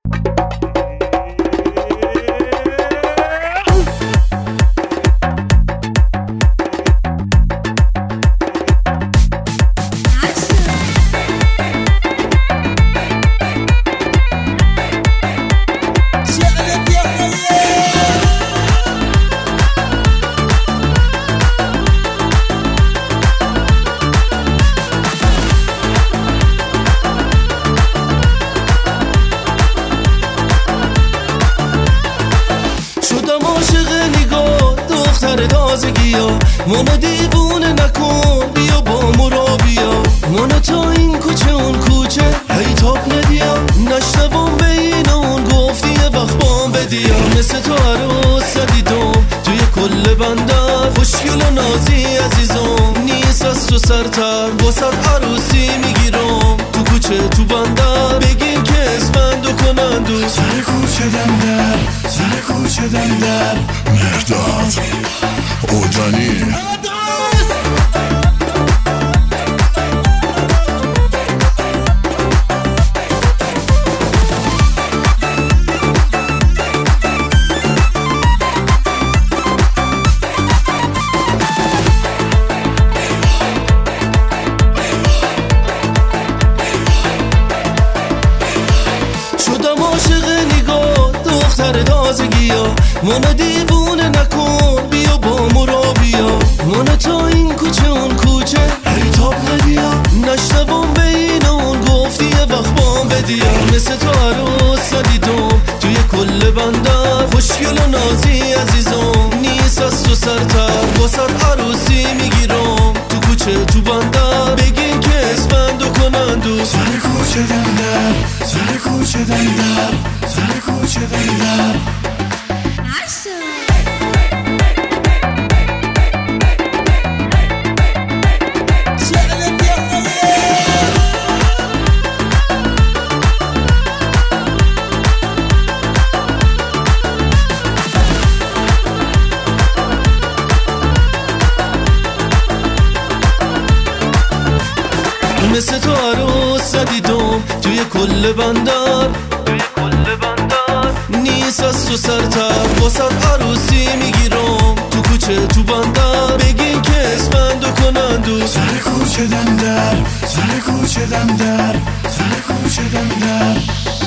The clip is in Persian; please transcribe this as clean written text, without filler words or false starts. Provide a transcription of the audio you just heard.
منو دیوونه نکن، بیا با مرا بیا. منو تا این کوچه اون کوچه هی تاب ندیا. نشنوم بین اون گفتی یه وقت بام بدیا. مثل تو عروس ندیدم توی کل بندر، خوشگل و نازی عزیزم نیست از تو سرتر. واسه عروسی میگیرم تو کوچه تو بندر، بگین که اسفندو کنن دو سر کوچه دندر، سر کوچه دندر مرداد اوجانی. شدم عاشق نگاه دختر تازگیا. منو دیوونه نکن، بیا با مرا بیا. منو تا این کوچه اون کوچه هی تاب ندیا. نشنوم بین اون گفتی یه وقت بام بدیا. مثل تو عروس ندیدم توی کل بندر، خوشگل و نازی عزیزم نیست از تو سرتر. واسه عروسی میگیرم تو کوچه تو بندر، بگین که اسفندو کنن دو سر کوچه دندر، سر کوچه دندر، سر کوچه دندر. مثل تو عروس ندیدم توی کل بندر، نیست از تو سرتر. واسه عروسی میگیرم تو کوچه تو بندر، بگین که اسفندو کنن دو سر کوچه دندر، سر کوچه دندر، سر کوچه دندر.